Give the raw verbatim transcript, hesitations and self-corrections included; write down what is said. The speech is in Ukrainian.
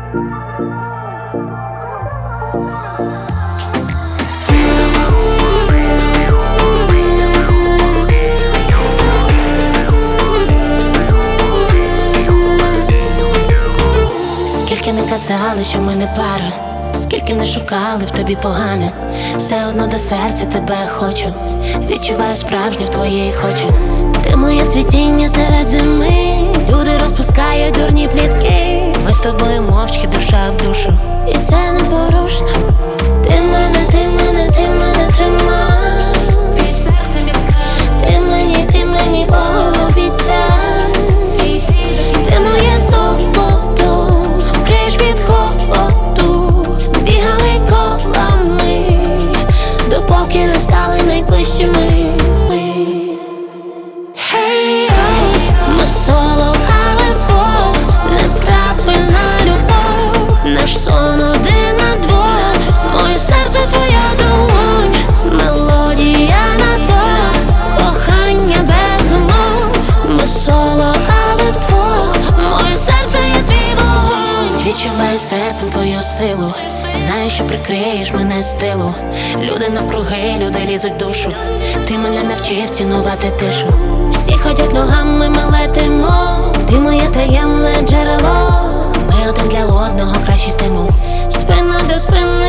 Скільки не казали, що ми не пара, скільки не шукали в тобі погане, все одно до серця тебе хочу, відчуваю справжнє в твоїх очах. Ти моє цвітіння серед зими, люди розпускають дурні плітки. Ми з тобою мовчки, душа в душу, і це непорушно. Ти мене, ти мене, ти мене тримай, під серцем як скала. Ти мені, ти мені обіцяй, ти моє золото, криш від холоду. Бігали колами, допоки не стали найближчими. Hey, oh, ми соло, але вдвох, неправильна любов, наш сон один на двох, моє серце твоя долонь, мелодія на двох, кохання без умов. Ми соло, але вдвох, моє серце є твій вогонь. Відчуваю серцем твою силу, знаю, що прикриєш мене з тилу. Люди навкруги, люди лізуть в душу, ти мене навчив цінувати тишу. Всі ходять ногами, ми летимо, ти моє таємне джерело. Ми один для одного кращий стимул, спина до спини.